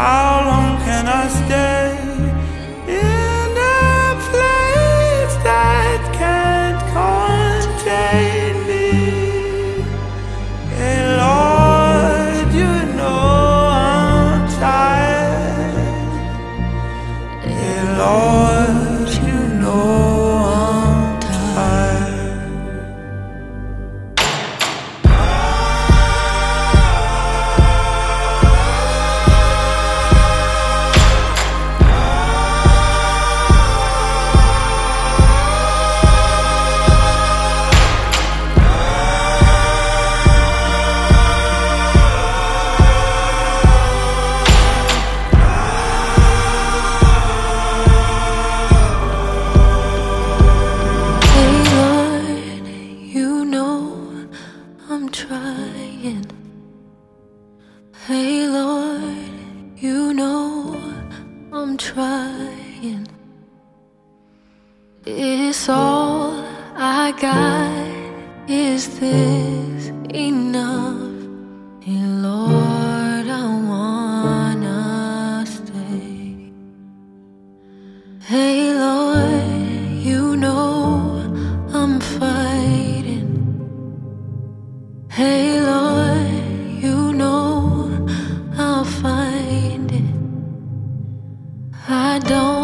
How long can I stay in a place that can't contain me? Hey Lord, you know I'm tired. Hey Lord, you know I'm tired. I'm trying. Hey Lord, you know I'm trying. It's all I got. Is this enough? Hey Lord, I wanna stay. Hey Lord, you know I'm fighting. Hey Lord, you know I'll find it. I don't